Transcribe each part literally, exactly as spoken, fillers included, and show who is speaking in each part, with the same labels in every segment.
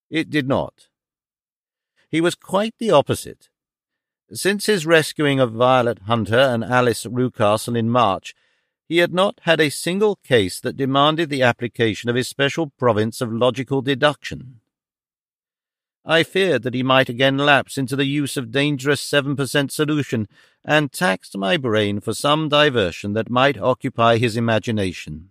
Speaker 1: It did not. He was quite the opposite. Since his rescuing of Violet Hunter and Alice Rucastle in March, he had not had a single case that demanded the application of his special province of logical deduction. I feared that he might again lapse into the use of dangerous seven percent solution, and taxed my brain for some diversion that might occupy his imagination.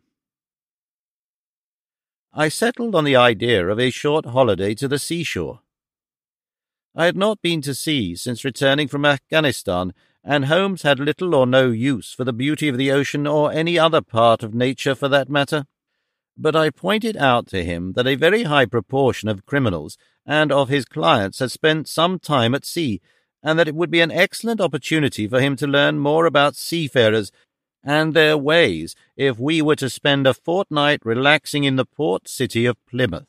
Speaker 1: I settled on the idea of a short holiday to the seashore. I had not been to sea since returning from Afghanistan, and Holmes had little or no use for the beauty of the ocean or any other part of nature for that matter. But I pointed out to him that a very high proportion of criminals and of his clients had spent some time at sea, and that it would be an excellent opportunity for him to learn more about seafarers and their ways if we were to spend a fortnight relaxing in the port city of Plymouth.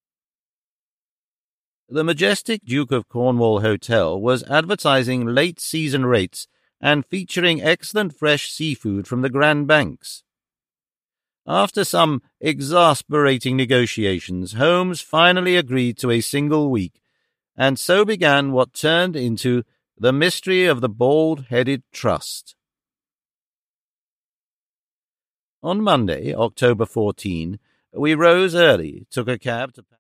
Speaker 1: The majestic Duke of Cornwall Hotel was advertising late-season rates and featuring excellent fresh seafood from the Grand Banks. After some exasperating negotiations, Holmes finally agreed to a single week, and so began what turned into The Mystery of the Bald-Headed Trust. On Monday, October fourteenth, we rose early, took a cab to